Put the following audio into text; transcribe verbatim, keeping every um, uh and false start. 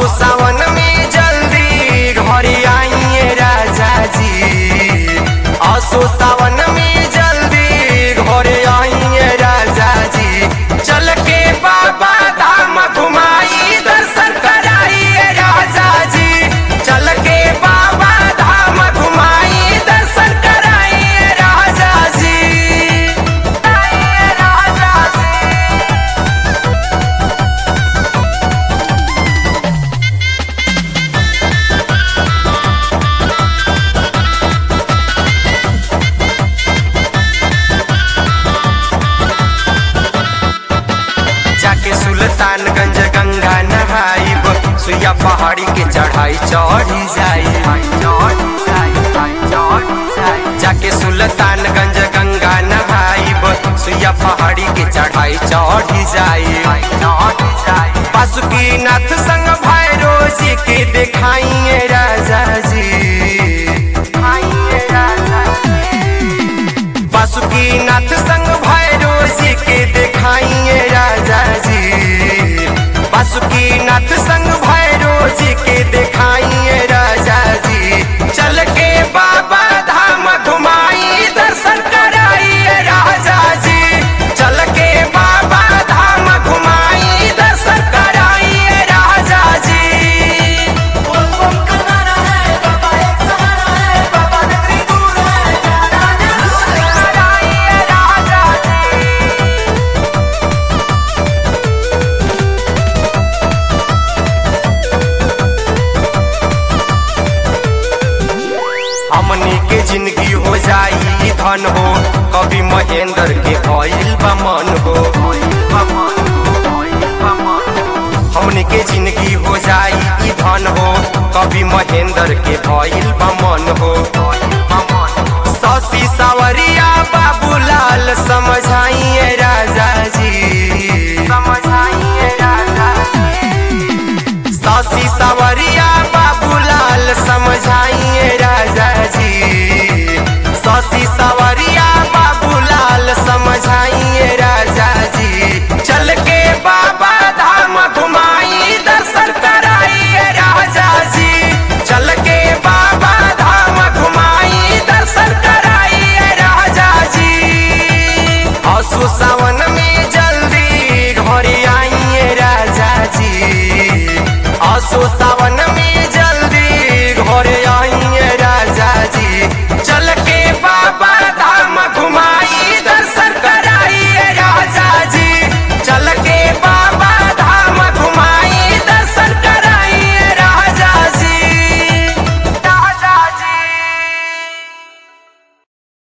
असो सावन में जल्दी घर आइए राजा जी। असो सावन में जल्दी घर आइए राजा जी। चल के बाबा धाम घुमाई दर्शन कराइए राजा जी। चल के बाबा धाम घुमाई दर्शन कराइए राजा जी। कराइए राजा जी। जाके सुल्तानगंज गंगा नहाइब, सुइया पहाड़ी के चढ़ाई चढ़ी जाई। जाके सुल्तानगंज गंगा नहाइब, सुइया पहाड़ी के चढ़ाई चढ़ी जाई। बासुकीनाथ संग भैरो जी के दिखाइए राजा जी। बासुकीनाथ संग भैरो जी के दिखाइए राजा जी। बासुकीनाथ संग भैरो जी के दिखाइए राजा जी। चल के बाबा धाम घुमाई दर्शन कराइए राजा जी। चल के बाबा धाम घुमाई दर्शन कराइए राजा जी। कराइए राजा जी। हमनी के जिंदगी हो जाई धन हो, कभी महेंद्र के भइल बा मन हो। हमनी के जिंदगी हो जाई धन हो, कभी महेंद्र के भइल बा मन हो। शशि सावरिया बाबूलाल समझाइए राजा जी। समझाइए राजा जी। शशि सावरिया बाबूलाल समझाइए राजा जी। शशि सावरिया बाबूलाल समझाइए राजा जी। चल के बाबा धाम घुमाई दर्शन कराइए राजा जी। चल के बाबा धाम घुमाई दर्शन कराइए राजा जी। असो सावन में जल्दी घर आइए राजा जी। असो